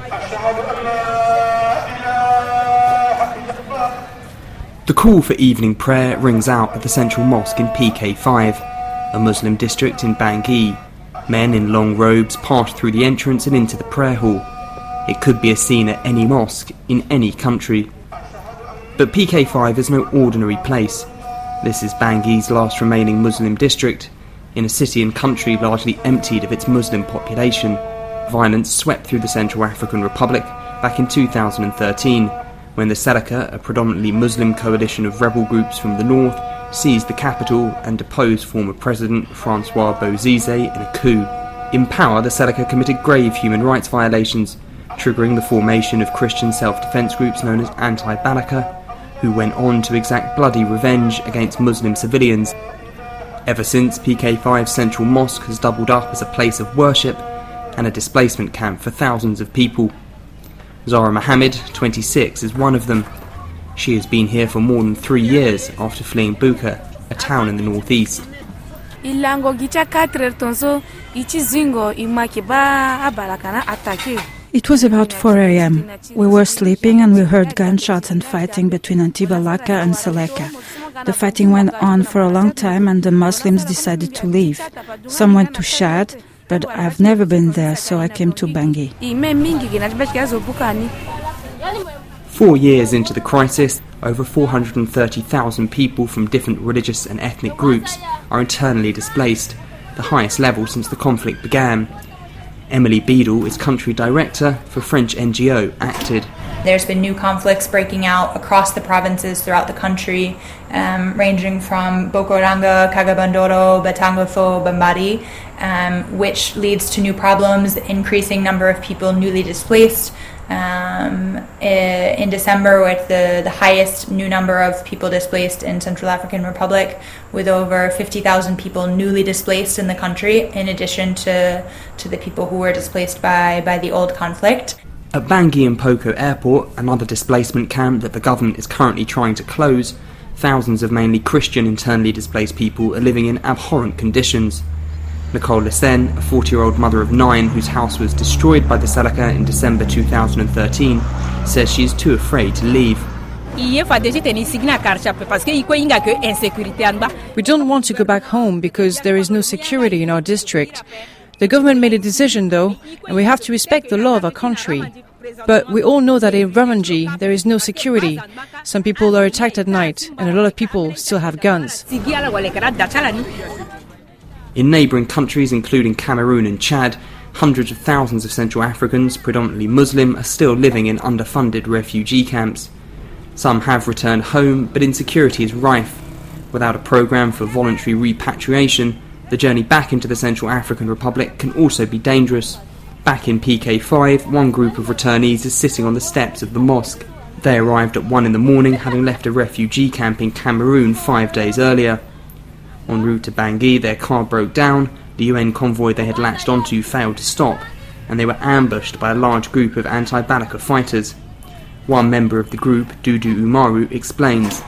The call for evening prayer rings out at the central mosque in PK5, a Muslim district in Bangui. Men in long robes pass through the entrance and into the prayer hall. It could be a scene at any mosque in any country. But PK5 is no ordinary place. This is Bangui's last remaining Muslim district, in a city and country largely emptied of its Muslim population. Violence swept through the Central African Republic back in 2013, when the Seleka, a predominantly Muslim coalition of rebel groups from the north, seized the capital and deposed former President Francois Bozize in a coup. In power, the Seleka committed grave human rights violations, triggering the formation of Christian self-defense groups known as Anti-Balaka, who went on to exact bloody revenge against Muslim civilians. Ever since, PK5's central mosque has doubled up as a place of worship and a displacement camp for thousands of people. Zara Mohammed, 26, is one of them. She has been here for more than 3 years after fleeing Buka, a town in the northeast. It was about 4 a.m. We were sleeping and we heard gunshots and fighting between Anti-Balaka and Seleka. The fighting went on for a long time and the Muslims decided to leave. Some went to Chad, but I've never been there, so I came to Bangui. 4 years into the crisis, over 430,000 people from different religious and ethnic groups are internally displaced, the highest level since the conflict began. Emily Beadle is country director for French NGO Acted. There's been new conflicts breaking out across the provinces throughout the country, ranging from Bokoranga, Kagabandoro, Batangofo, Bambari, which leads to new problems, increasing number of people newly displaced. In December, with the highest new number of people displaced in Central African Republic, with over 50,000 people newly displaced in the country, in addition to the people who were displaced by the old conflict. At Bangui and Poko Airport, another displacement camp that the government is currently trying to close, thousands of mainly Christian internally displaced people are living in abhorrent conditions. Nicole Lessen, a 40-year-old mother of 9 whose house was destroyed by the Seleka in December 2013, says she is too afraid to leave. We don't want to go back home because there is no security in our district. The government made a decision though, and we have to respect the law of our country. But we all know that in Ramanji there is no security. Some people are attacked at night, and a lot of people still have guns. In neighbouring countries including Cameroon and Chad, hundreds of thousands of Central Africans, predominantly Muslim, are still living in underfunded refugee camps. Some have returned home, but insecurity is rife. Without a programme for voluntary repatriation, the journey back into the Central African Republic can also be dangerous. Back in PK5, one group of returnees is sitting on the steps of the mosque. They arrived at 1 a.m, having left a refugee camp in Cameroon 5 days earlier. En route to Bangui, their car broke down, the UN convoy they had latched onto failed to stop, and they were ambushed by a large group of anti-Balaka fighters. One member of the group, Dudu Umaru, explains.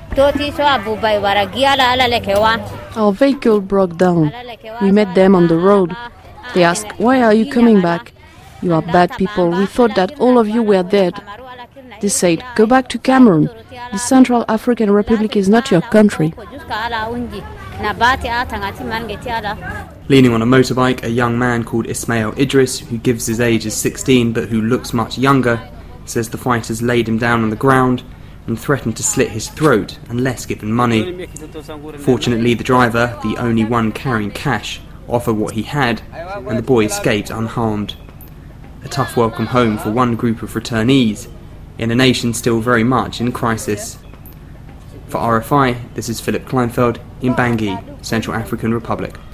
Our vehicle broke down. We met them on the road. They asked, "Why are you coming back? You are bad people. We thought that all of you were dead." They said, "Go back to Cameroon. The Central African Republic is not your country." Leaning on a motorbike, a young man called Ismail Idris, who gives his age as 16 but who looks much younger, says the fighters laid him down on the ground and threatened to slit his throat unless given money. Fortunately, the driver, the only one carrying cash, offered what he had, and the boy escaped unharmed. A tough welcome home for one group of returnees, in a nation still very much in crisis. For RFI, this is Philip Kleinfeld in Bangui, Central African Republic.